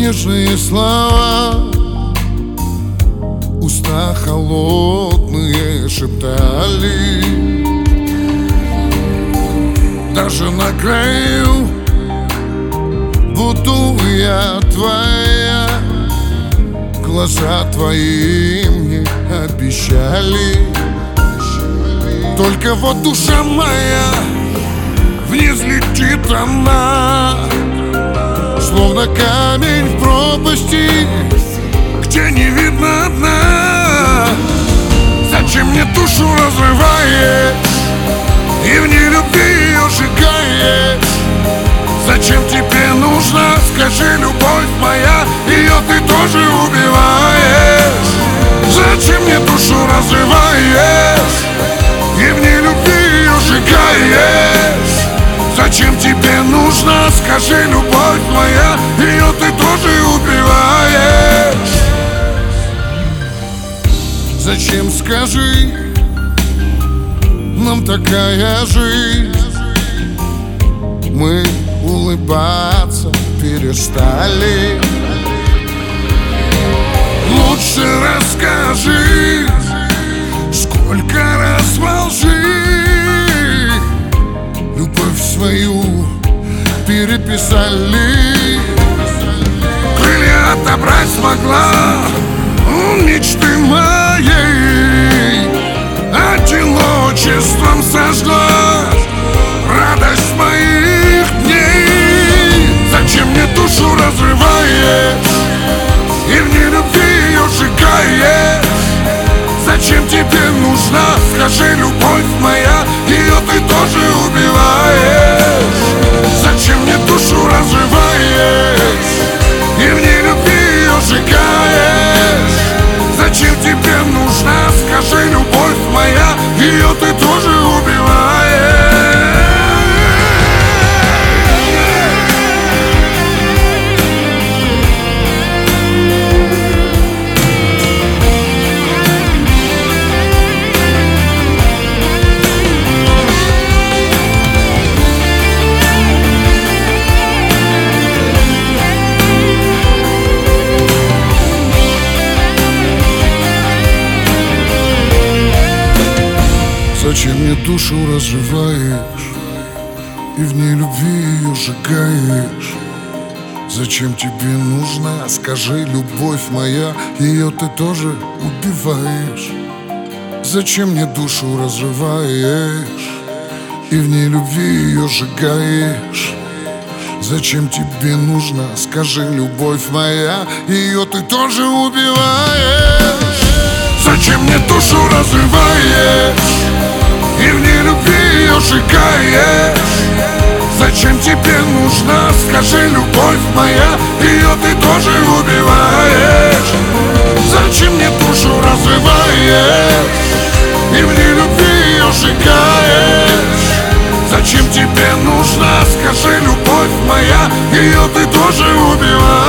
нежные слова, уста холодные шептали. Даже на краю буду я твоя, глаза твои мне обещали. Только вот душа моя, вниз летит она, словно камень в пропасти, где не видно дна. Зачем мне душу разрываешь и в нелюбви ее сжигаешь? Зачем тебе нужно, скажи, любовь моя, ее ты тоже убиваешь? Зачем мне душу разрываешь и в нелюбви ее сжигаешь? Зачем тебе нужно, скажи, любовь моя, ее ты тоже убиваешь? Зачем, скажи, нам такая жизнь? Мы улыбаться перестали. Лучше расскажи, сколько раз во лжи любовь свою переписали. Крылья отобрать смогла мечты моей, одиночеством сожгла радость моих дней. Зачем мне душу разрываешь и в нелюбви ее сжигаешь? Зачем тебе нужна, скажи, любовь моя, ее ты тоже убиваешь? Зачем мне душу разрываешь и в нелюбви ее сжигаешь? Зачем тебе нужна, скажи, любовь моя, ее ты тоже убиваешь? Зачем мне душу разрываешь и в нелюбви ее сжигаешь? Зачем тебе нужна, скажи, любовь моя, ее ты тоже убиваешь? Зачем мне душу разрываешь и в нелюбви ее сжигаешь? Зачем тебе нужна, скажи, любовь моя, ее ты тоже убиваешь? Зачем мне душу разрываешь и в нелюбви ее сжигаешь? Зачем тебе нужна, скажи, любовь моя, ее ты тоже убиваешь? Зачем мне душу разрываешь и в нелюбви ее сжигаешь? Зачем тебе нужна, скажи, любовь моя, ее ты тоже убиваешь?